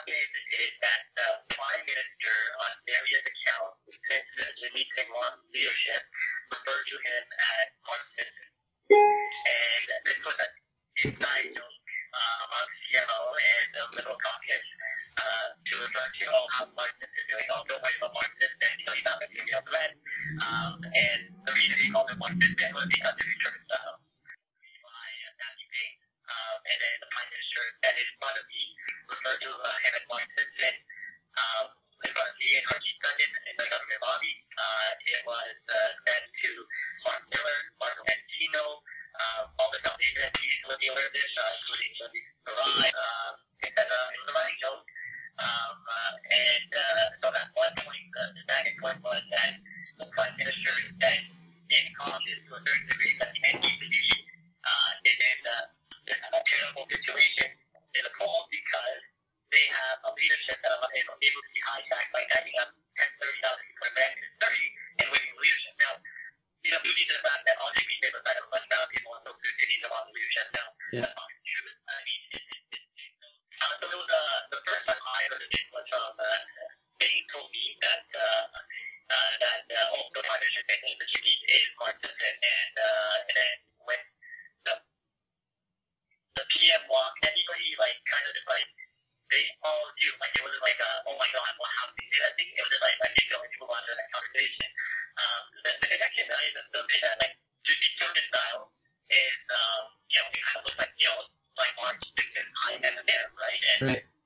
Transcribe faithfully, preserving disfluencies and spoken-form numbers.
happened is that the Prime Minister on various accounts since the Jimmy Singh leadership referred to him as Marxist. And this was an inside joke uh, among C M O and the Liberal Caucus uh, to refer to oh, how Marxist is doing. Oh, don't worry about Marxist, and you know, he's not going to be a threat. Um, and the reason he called him Marxist was because of his German style. By uh, Matthew Bates. Um, and then the Prime Minister that is in front of me referred to uh, him as Marxist. And um, in front of me and Harjeet Sundin in the government lobby, uh, it was uh, sent to Mark Miller, Marco Mantino, um, all the companies that used to be aware of this, uh, including Sunday Garage, um, et cetera. It was a running joke. Um, uh, and uh, so at one point, uh, the second point was that the Prime Minister said in cautious to a certain degree that the N D P uh, is in uh, a terrible situation in the polls because they have a leadership that are able to be hijacked by backing up ten, thirty thousand people in American thirty and winning leadership. Now, you know, due to the fact that all the newspapers have a bunch of people and so cities about leadership now. Yeah. That's not true. I mean, it, it, it, it, uh, so there was, uh, the first time I heard of it was from, uh, they told me that, uh, uh, that, uh, oh, the Prime Minister saying that Jimmy is Marxist, and, uh, and then when the, the P M walked, everybody, like, kind of just, like, they all knew, like, it wasn't like, uh, oh my god, well, how did they say that thing? It was just like, I think the only people on that conversation. Um, the, the connection, I mean, the, the thing that, like, Jimmy German style is, um, you know, it kind of looks like, you know, like Marx, Dixon, I, and there, right? And, Right.